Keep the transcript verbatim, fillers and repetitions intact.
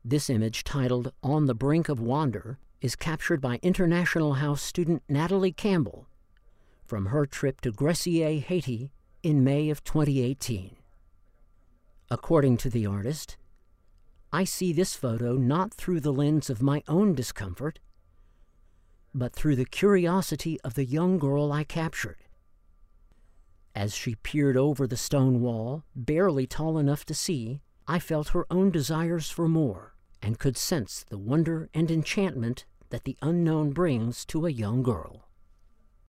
This image, titled On the Brink of Wander, is captured by International House student Natalie Campbell from her trip to Gressier, Haiti in May of twenty eighteen. According to the artist, I see this photo not through the lens of my own discomfort, but through the curiosity of the young girl I captured. As she peered over the stone wall, barely tall enough to see, I felt her own desires for more and could sense the wonder and enchantment that the unknown brings to a young girl.